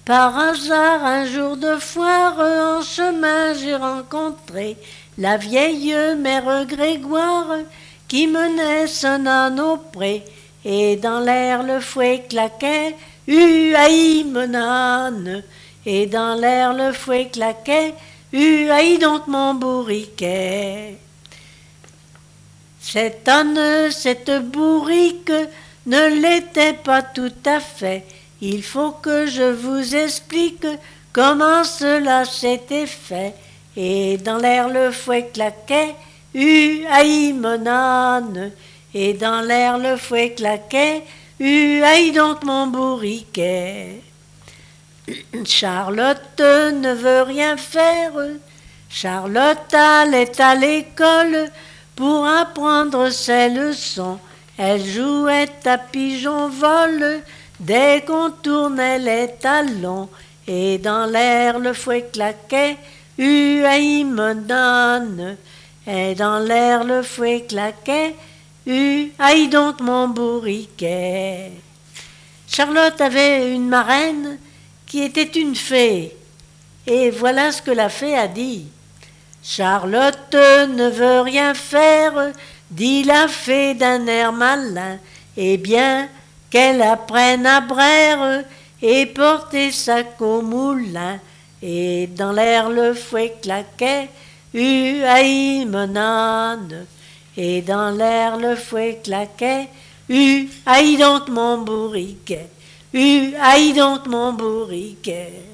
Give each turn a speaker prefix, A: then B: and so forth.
A: Par hasard, un jour de foire, en chemin j'ai rencontré la vieille mère Grégoire qui menait son âne au pré. Et dans l'air le fouet claquait, haï mon âne. Et dans l'air le fouet claquait, haï donc mon bourriquet. Cet âne, cette bourrique, ne l'était pas tout à fait. Il faut que je vous explique comment cela s'était fait. Et dans l'air le fouet claquait, haï mon âne. Et dans l'air le fouet claquait, haï donc mon bourriquet. Charlotte ne veut rien faire. Charlotte allait à l'école pour apprendre ses leçons. Elle jouait à pigeon-vol dès qu'on tournait les talons. Et dans l'air le fouet claquait, haï mon âne. Et dans l'air le fouet claquait, haï donc mon bourriquet. Charlotte avait une marraine qui était une fée. Et voilà ce que la fée a dit. Charlotte ne veut rien faire, dit la fée d'un air malin. Eh bien, qu'elle apprenne à braire et porter sac au moulin. Et dans l'air le fouet claquait, haï mon âne. Et dans l'air le fouet claquait, haï donc mon bourriquet. Haï donc mon bourriquet.